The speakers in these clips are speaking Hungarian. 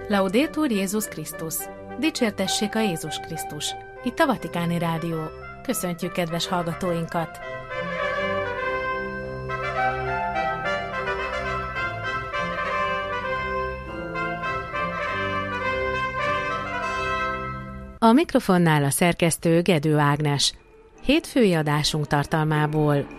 Laudetur Jézus Krisztus! Dicsértessék a Jézus Krisztus! Itt a Vatikáni Rádió. Köszöntjük kedves hallgatóinkat! A mikrofonnál a szerkesztő Gedő Ágnes. Hétfői adásunk tartalmából.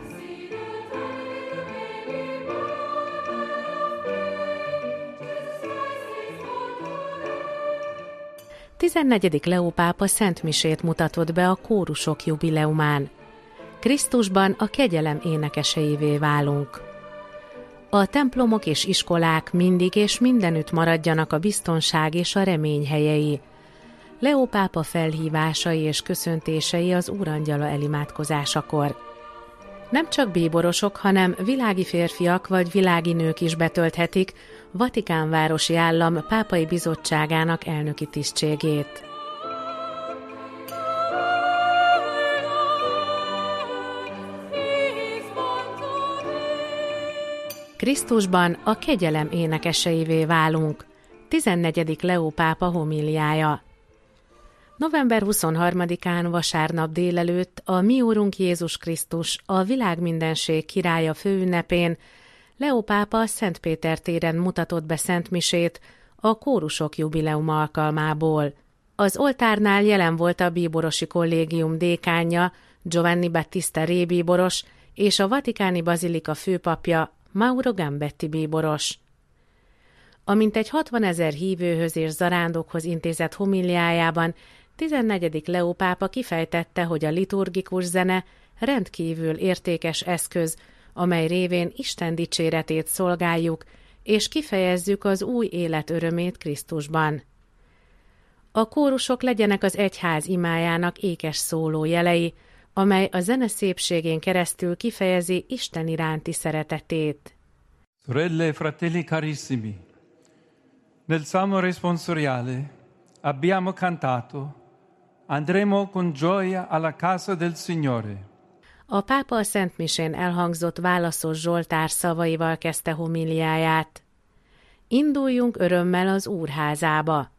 14. Leó pápa szentmisét mutatott be a kórusok jubileumán. Krisztusban a kegyelem énekeseivé válunk. A templomok és iskolák mindig és mindenütt maradjanak a biztonság és a remény helyei. Leó pápa felhívásai és köszöntései az Úrangyala elimádkozásakor. Nem csak bíborosok, hanem világi férfiak vagy világi nők is betölthetik Vatikán városi állam pápai bizottságának elnöki tisztségét. Krisztusban a kegyelem énekeseivé válunk. 14. Leó pápa homíliája. November 23-án vasárnap délelőtt a Mi Úrunk Jézus Krisztus, a világmindenség királya főünnepén Leó pápa Szent Péter téren mutatott be szentmisét a kórusok jubileum alkalmából. Az oltárnál jelen volt a bíborosi kollégium dékánja, Giovanni Battista Re bíboros, és a vatikáni bazilika főpapja, Mauro Gambetti bíboros. A mintegy 60 000 hívőhöz és zarándokhoz intézett homíliájában 14. Leó pápa kifejtette, hogy a liturgikus zene rendkívül értékes eszköz, amely révén Isten dicséretét szolgáljuk, és kifejezzük az új élet örömét Krisztusban. A kórusok legyenek az egyház imájának ékes szóló jelei, amely a zene szépségén keresztül kifejezi Isten iránti szeretetét. Sorelle e fratelli carissimi, nel Salmo responsoriale abbiamo cantato Andremo con gioia alla casa del Signore. A pápa a szentmisén elhangzott válaszos Zsoltár szavaival kezdte homíliáját. Induljunk örömmel az Úrházába.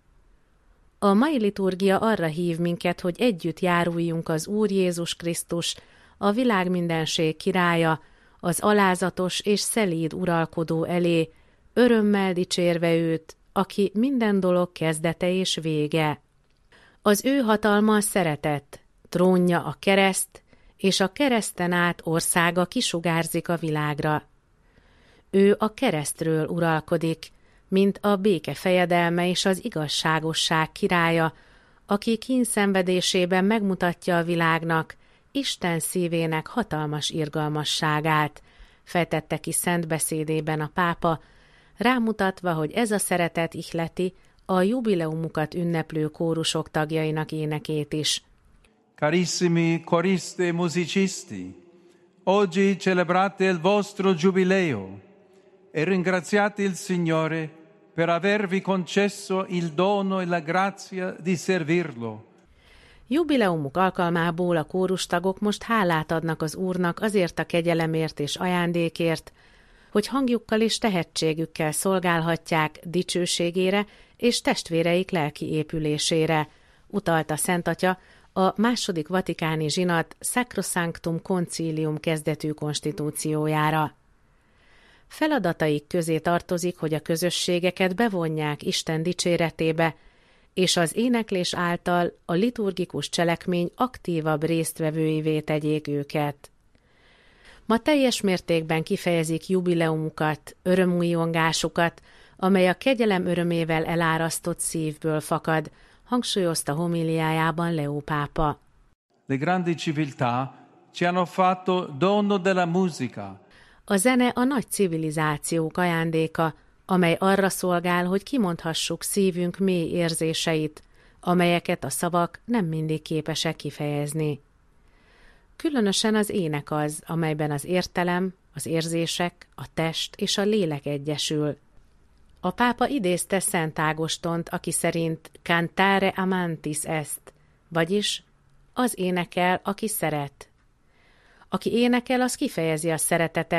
A mai liturgia arra hív minket, hogy együtt járuljunk az Úr Jézus Krisztus, a világmindenség királya, az alázatos és szelíd uralkodó elé, örömmel dicsérve őt, aki minden dolog kezdete és vége. Az ő hatalma a szeretet, trónja a kereszt, és a kereszten át országa kisugárzik a világra. Ő a keresztről uralkodik, mint a béke fejedelme és az igazságosság királya, aki kínszenvedésében megmutatja a világnak Isten szívének hatalmas irgalmasságát, fejtette ki szent beszédében a pápa, rámutatva, hogy ez a szeretet ihleti a jubileumukat ünneplő kórusok tagjainak énekét is. Carissimi coristi e musicisti, oggi celebrate il vostro giubileo e ringraziate il Signore per avervi concesso il dono e la grazia di servirlo. Jubileumuk alkalmából a kórustagok most hálát adnak az Úrnak azért a kegyelemért és ajándékért, hogy hangjukkal és tehetségükkel szolgálhatják dicsőségére és testvéreik lelki épülésére, utalta Szent Atya a második vatikáni zsinat Sacrosanctum Concilium kezdetű konstitúciójára. Feladataik közé tartozik, hogy a közösségeket bevonják Isten dicséretébe, és az éneklés által a liturgikus cselekmény aktívabb résztvevőivé tegyék őket. Ma teljes mértékben kifejezik jubileumukat, örömújongásukat, amely a kegyelem örömével elárasztott szívből fakad, hangsúlyozta homíliájában Leó pápa. Le grandi civiltà ci hanno fatto dono della musica. A zene a nagy civilizációk ajándéka, amely arra szolgál, hogy kimondhassuk szívünk mély érzéseit, amelyeket a szavak nem mindig képesek kifejezni. Különösen az ének az, amelyben az értelem, az érzések, a test és a lélek egyesül. A pápa idézte Szent Ágostont, aki szerint cantare amantis est, vagyis az énekel, aki szeret. Aki énekel, az kifejezi a szeretetet,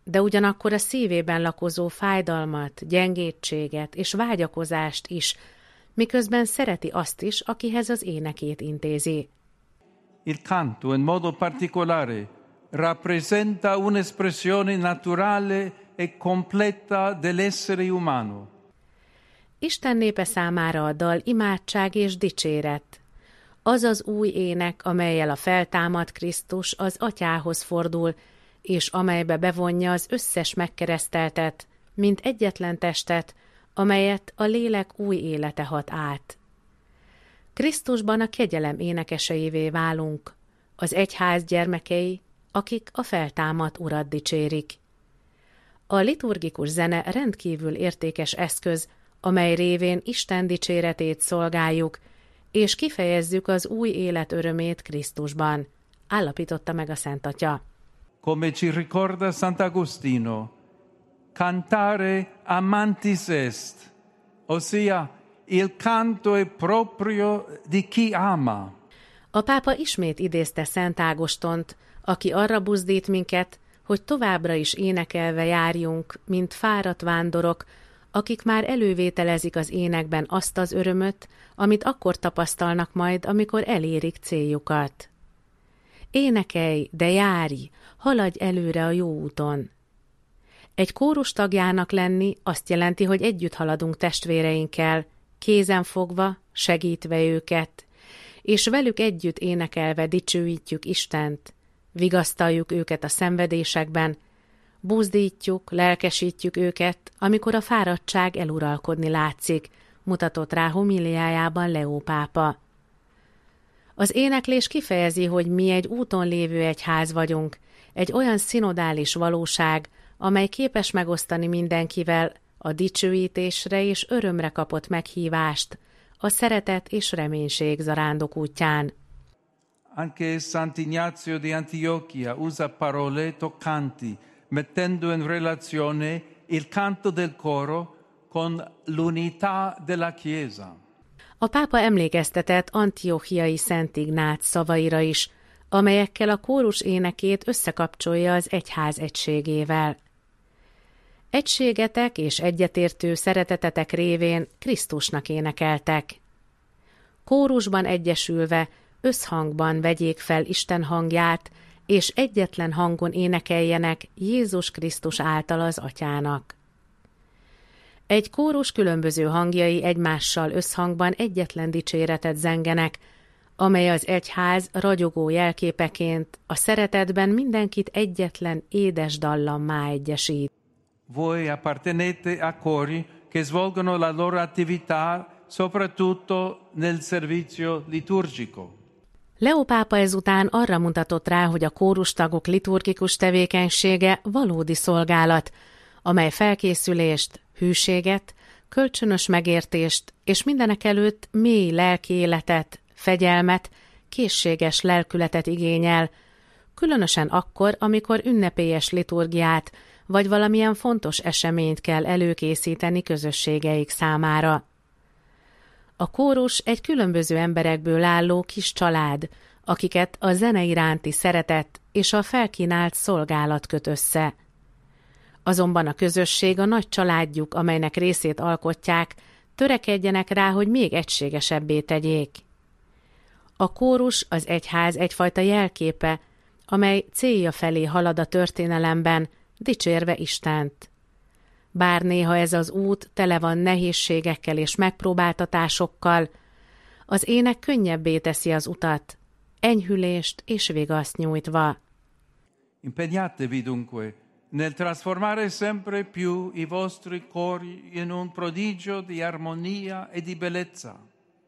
de ugyanakkor a szívében lakozó fájdalmat, gyengétséget és vágyakozást is, miközben szereti azt is, akihez az énekét intézi. Il canto, in modo particolare, rappresenta un'espressione naturale e completa dell'essere umano. Isten népe számára a dal imádság és dicséret. Az az új ének, amellyel a feltámadt Krisztus az Atyához fordul, és amelybe bevonja az összes megkereszteltet, mint egyetlen testet, amelyet a lélek új élete hat át. Krisztusban a kegyelem énekeseivé válunk, az egyház gyermekei, akik a feltámadt Urat dicsérik. A liturgikus zene rendkívül értékes eszköz, amely révén Isten dicséretét szolgáljuk, és kifejezzük az új élet örömét Krisztusban, állapította meg a Szent Atya. Come ci ricorda Sant'Agostino, cantare amantis est, ossia il canto è proprio di chi ama. A pápa ismét idézte Szent Ágostont, aki arra buzdít minket, hogy továbbra is énekelve járjunk, mint fáradt vándorok, akik már elővételezik az énekben azt az örömöt, amit akkor tapasztalnak majd, amikor elérik céljukat. Énekelj, de járj, haladj előre a jó úton. Egy kórus tagjának lenni azt jelenti, hogy együtt haladunk testvéreinkkel, kézen fogva, segítve őket, és velük együtt énekelve dicsőítjük Istent, vigasztaljuk őket a szenvedésekben, buzdítjuk, lelkesítjük őket, amikor a fáradtság eluralkodni látszik, mutatott rá homiliájában Leó pápa. Az éneklés kifejezi, hogy mi egy úton lévő egyház vagyunk, egy olyan szinodális valóság, amely képes megosztani mindenkivel a dicsőítésre és örömre kapott meghívást, a szeretet és reménység zarándok útján. Anche Sant'Ignazio di Antiochia usa parole toccanti, mettendo in relazione il canto del coro con l'unità della Chiesa. A pápa emlékeztetett antiochiai Szent Ignác szavaira is, amelyekkel a kórus énekét összekapcsolja az egyház egységével. Egységetek és egyetértő szeretetetek révén Krisztusnak énekeltek. Kórusban egyesülve, összhangban vegyék fel Isten hangját, és egyetlen hangon énekeljenek Jézus Krisztus által az Atyának. Egy kórus különböző hangjai egymással összhangban egyetlen dicséretet zengenek, amely az egyház ragyogó jelképeként a szeretetben mindenkit egyetlen édes dallammá egyesít. Voi appartenete a cori che svolgono la loro attività soprattutto nel servizio liturgico. Leó pápa ezután arra mutatott rá, hogy a kórustagok liturgikus tevékenysége valódi szolgálat, amely felkészülést, hűséget, kölcsönös megértést és mindenekelőtt mély lelki életet, fegyelmet, készséges lelkületet igényel, különösen akkor, amikor ünnepélyes liturgiát vagy valamilyen fontos eseményt kell előkészíteni közösségeik számára. A kórus egy különböző emberekből álló kis család, akiket a zene iránti szeretet és a felkínált szolgálat köt össze. Azonban a közösség a nagy családjuk, amelynek részét alkotják, törekedjenek rá, hogy még egységesebbé tegyék. A kórus az egyház egyfajta jelképe, amely célja felé halad a történelemben, dicsérve Istent. Bár néha ez az út tele van nehézségekkel és megpróbáltatásokkal, az ének könnyebbé teszi az utat, enyhülést és vigaszt nyújtva. Impegnatevi dunque nel trasformare sempre più i vostri cori in un prodigio di armonia e di bellezza.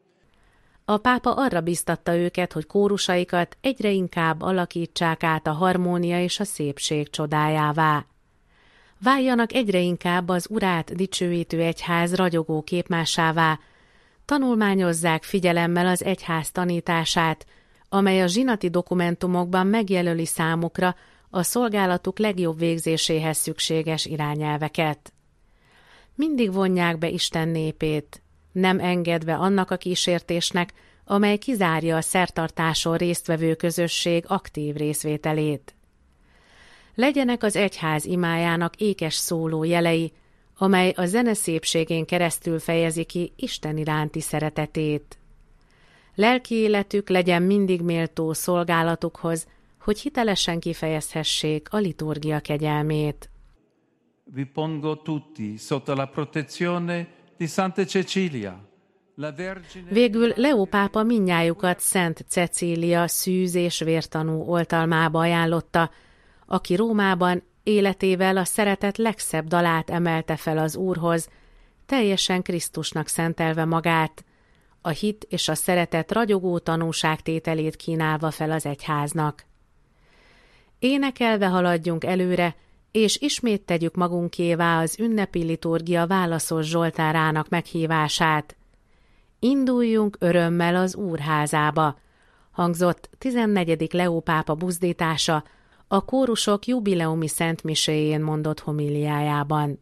A pápa arra biztatta őket, hogy kórusaikat egyre inkább alakítsák át a harmónia és a szépség csodájává. Váljanak egyre inkább az Urát dicsőítő egyház ragyogó képmásává, tanulmányozzák figyelemmel az egyház tanítását, amely a zsinati dokumentumokban megjelöli számukra a szolgálatuk legjobb végzéséhez szükséges irányelveket. Mindig vonják be Isten népét, nem engedve annak a kísértésnek, amely kizárja a szertartáson résztvevő közösség aktív részvételét. Legyenek az egyház imájának ékes szóló jelei, amely a zene szépségén keresztül fejezi ki Isten iránti szeretetét. Lelki életük legyen mindig méltó szolgálatukhoz, hogy hitelesen kifejezhessék a liturgia kegyelmét. Vi pongo tutti sotto la protezione di Santa Cecilia. Végül Leó pápa mindnyájukat Szent Cecília szűz és vértanú oltalmába ajánlotta, aki Rómában életével a szeretet legszebb dalát emelte fel az Úrhoz, teljesen Krisztusnak szentelve magát, a hit és a szeretet ragyogó tanúságtételét kínálva fel az egyháznak. Énekelve haladjunk előre, és ismét tegyük magunkévá az ünnepi liturgia válaszos zsoltárának meghívását. Induljunk örömmel az Úrházába, hangzott 14. Leó pápa buzdítása a kórusok jubileumi szentmiséjén mondott homiliájában.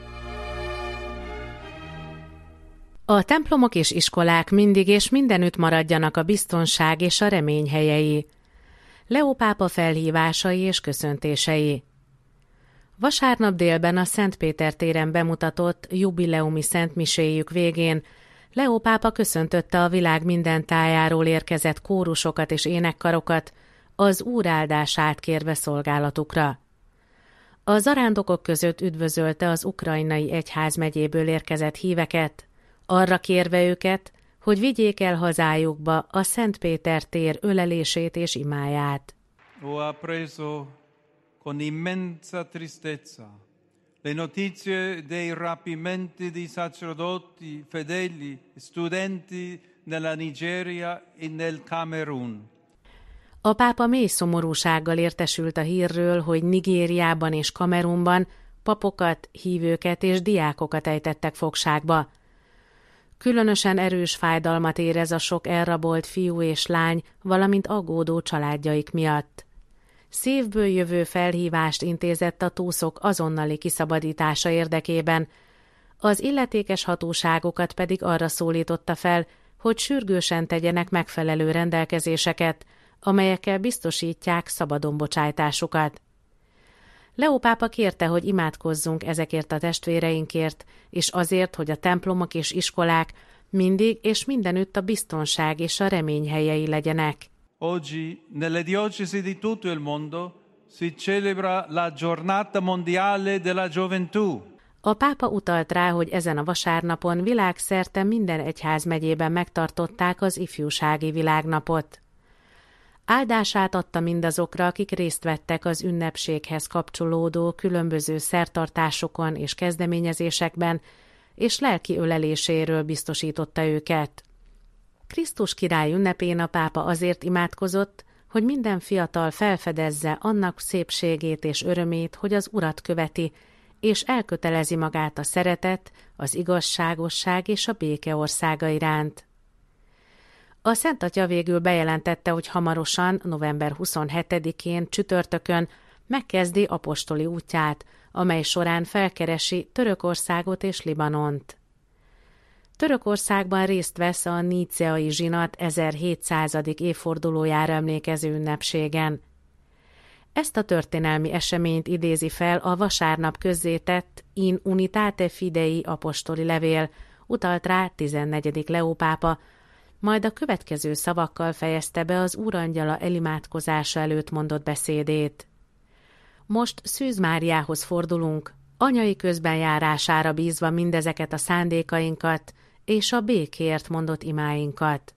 A templomok és iskolák mindig és mindenütt maradjanak a biztonság és a remény helyei. Leó pápa felhívásai és köszöntései. Vasárnap délben a Szent Péter téren bemutatott jubileumi szentmiséjük végén Leó pápa köszöntötte a világ minden tájáról érkezett kórusokat és énekkarokat, az Úr áldását kérve szolgálatukra. A zarándokok között üdvözölte az ukrajnai egyházmegyéből érkezett híveket, arra kérve őket, hogy vigyék el hazájukba a Szent Péter tér ölelését és imáját. Ho appreso con immensa tristezza le notizie dei rapimenti di sacerdoti, fedeli, studenti nella Nigeria e nel Camerun. A pápa mély szomorúsággal értesült a hírről, hogy Nigériában és Kamerunban papokat, hívőket és diákokat ejtettek fogságba. Különösen erős fájdalmat érez a sok elrabolt fiú és lány, valamint aggódó családjaik miatt. Szívből jövő felhívást intézett a túszok azonnali kiszabadítása érdekében, az illetékes hatóságokat pedig arra szólította fel, hogy sürgősen tegyenek megfelelő rendelkezéseket, amelyekkel biztosítják szabadon bocsájtásukat. Leó pápa kérte, hogy imádkozzunk ezekért a testvéreinkért, és azért, hogy a templomok és iskolák mindig és mindenütt a biztonság és a remény helyei legyenek. Oggi, nelle diocesi di tutto il mondo, si celebra la Giornata Mondiale della Gioventù. A pápa utalt rá, hogy ezen a vasárnapon világszerte minden egyházmegyében megtartották az ifjúsági világnapot. Áldását adta mindazokra, akik részt vettek az ünnepséghez kapcsolódó különböző szertartásokon és kezdeményezésekben, és lelki öleléséről biztosította őket. Krisztus király ünnepén a pápa azért imádkozott, hogy minden fiatal felfedezze annak szépségét és örömét, hogy az Urat követi, és elkötelezi magát a szeretet, az igazságosság és a béke országa iránt. A Szent Atya végül bejelentette, hogy hamarosan, november 27-én csütörtökön megkezdi apostoli útját, amely során felkeresi Törökországot és Libanont. Törökországban részt vesz a níceai zsinat 1700. évfordulójára emlékező ünnepségen. Ezt a történelmi eseményt idézi fel a vasárnap közzétett In Unitate Fidei apostoli levél, utalt rá 14. Leó pápa, majd a következő szavakkal fejezte be az Úrangyala elimádkozása előtt mondott beszédét. Most Szűz Máriához fordulunk, anyai közbenjárására bízva mindezeket a szándékainkat és a békért mondott imáinkat.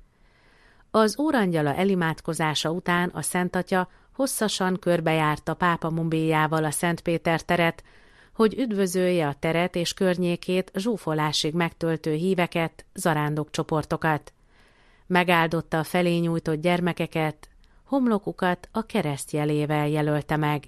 Az Úrangyala elimádkozása után a Szent Atya hosszasan körbejárta pápa mumbiájával a Szent Péter teret, hogy üdvözölje a teret és környékét zsúfolásig megtöltő híveket, zarándokcsoportokat. Megáldotta a felé nyújtott gyermekeket, homlokukat a kereszt jelével jelölte meg.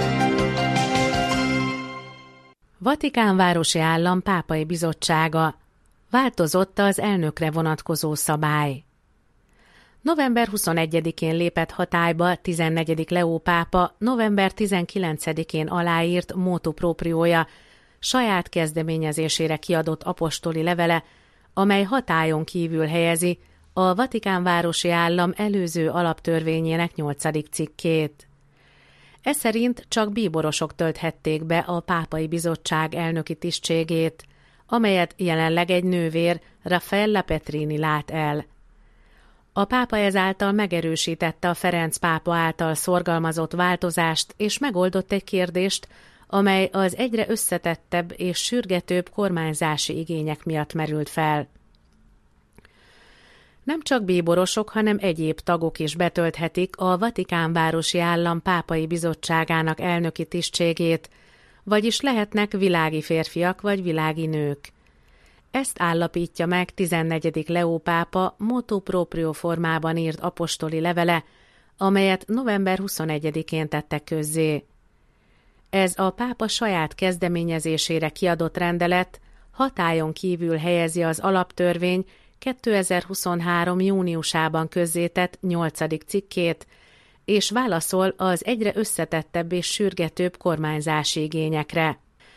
Vatikán városi állam pápai bizottsága. Változott az elnökre vonatkozó szabály. November 21-én lépett hatályba 14. Leó pápa november 19-én aláírt motu propriója, saját kezdeményezésére kiadott apostoli levele, amely hatályon kívül helyezi a Vatikán városi állam előző alaptörvényének 8. cikkét. Ez szerint csak bíborosok tölthették be a pápai bizottság elnöki tisztségét, amelyet jelenleg egy nővér, Raffaella Petrini lát el. A pápa ezáltal megerősítette a Ferenc pápa által szorgalmazott változást, és megoldott egy kérdést, amely az egyre összetettebb és sürgetőbb kormányzási igények miatt merült fel. Nem csak bíborosok, hanem egyéb tagok is betölthetik a Vatikánvárosi Állam pápai bizottságának elnöki tisztségét, vagyis lehetnek világi férfiak vagy világi nők. Ezt állapítja meg 14. Leó pápa motu proprio formában írt apostoli levele, amelyet november 21-én tettek közzé. Ez a pápa saját kezdeményezésére kiadott rendelet hatályon kívül helyezi az alaptörvény 2023. júniusában közzétett 8. cikkét, és válaszol az egyre összetettebb és sürgetőbb kormányzási igényekre.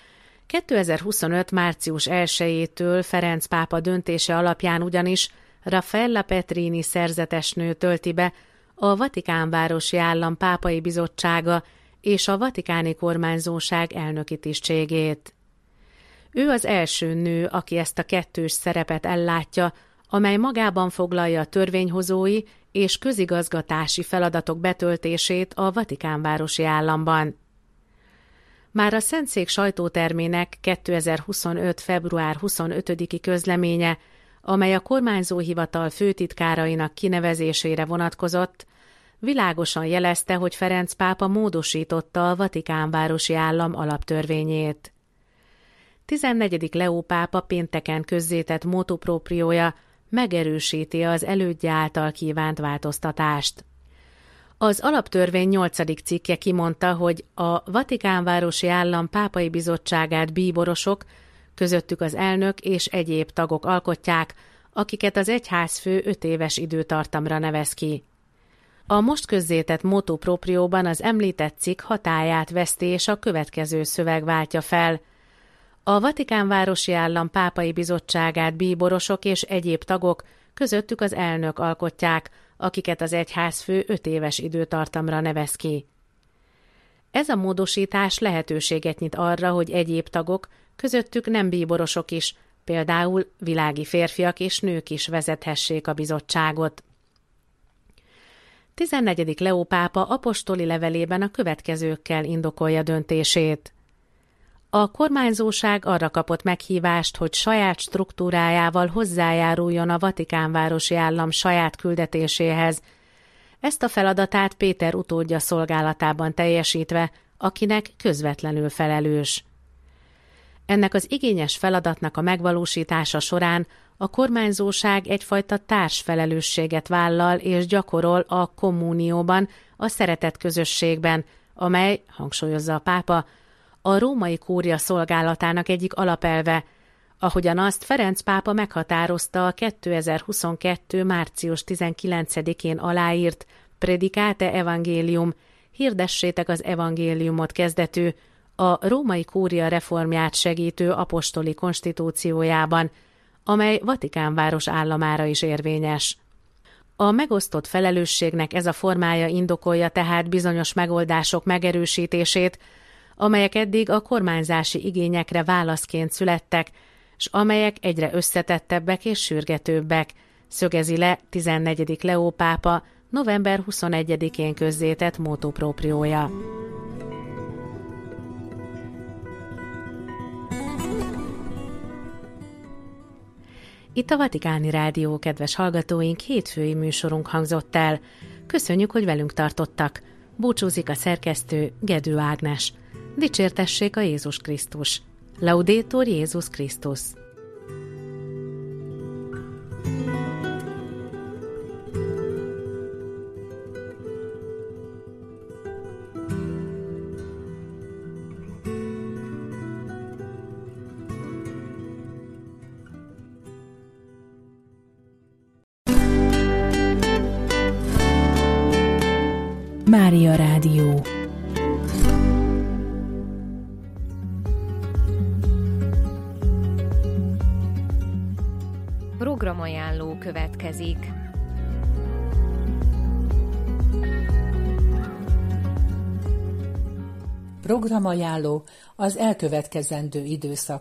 2025. március 1-től Ferenc pápa döntése alapján ugyanis Raffaella Petrini szerzetesnő tölti be a Vatikánvárosi Állam pápai bizottsága és a vatikáni kormányzóság elnöki tisztségét. Ő az első nő, aki ezt a kettős szerepet ellátja, amely magában foglalja a törvényhozói és közigazgatási feladatok betöltését a Vatikánvárosi Államban. Már a Szentszék sajtótermének 2025. február 25-i közleménye, amely a kormányzóhivatal főtitkárainak kinevezésére vonatkozott, világosan jelezte, hogy Ferenc pápa módosította a Vatikánvárosi Állam alaptörvényét. 14. Leó pápa pénteken közzétett motu propriója megerősíti az elődje által kívánt változtatást. Az alaptörvény 8. cikke kimondta, hogy a Vatikánvárosi Állam pápai bizottságát bíborosok, közöttük az elnök és egyéb tagok alkotják, akiket az egyházfő 5 éves időtartamra nevez ki. A most közzétett motu proprióban az említett cikk hatályát veszti, és a következő szöveg váltja fel. A Vatikánvárosi Állam pápai bizottságát bíborosok és egyéb tagok, közöttük az elnök alkotják, akiket az egyházfő 5 éves időtartamra nevez ki. Ez a módosítás lehetőséget nyit arra, hogy egyéb tagok, közöttük nem bíborosok is, például világi férfiak és nők is vezethessék a bizottságot. 14. Leó pápa apostoli levelében a következőkkel indokolja döntését. A kormányzóság arra kapott meghívást, hogy saját struktúrájával hozzájáruljon a Vatikánvárosi Állam saját küldetéséhez, ezt a feladatát Péter utódja szolgálatában teljesítve, akinek közvetlenül felelős. Ennek az igényes feladatnak a megvalósítása során a kormányzóság egyfajta társfelelősséget vállal és gyakorol a kommunióban, a szeretet közösségben, amely, hangsúlyozza a pápa, a római kúria szolgálatának egyik alapelve, ahogyan azt Ferenc pápa meghatározta a 2022. március 19-én aláírt Predicate Evangelium, hirdessétek az evangéliumot kezdetű, a római kúria reformját segítő apostoli konstitúciójában, amely Vatikánváros államára is érvényes. A megosztott felelősségnek ez a formája indokolja tehát bizonyos megoldások megerősítését, amelyek eddig a kormányzási igényekre válaszként születtek, s amelyek egyre összetettebbek és sürgetőbbek, szögezi le 14. Leó pápa november 21-én közzétett motu propriója. Itt a Vatikáni Rádió, kedves hallgatóink, hétfői műsorunk hangzott el. Köszönjük, hogy velünk tartottak. Búcsúzik a szerkesztő, Gedő Ágnes. Dicsértessék a Jézus Krisztus. Laudetur Jézus Krisztus. Mária Rádió. Programajánló következik. Programajánló az elkövetkezendő időszakra.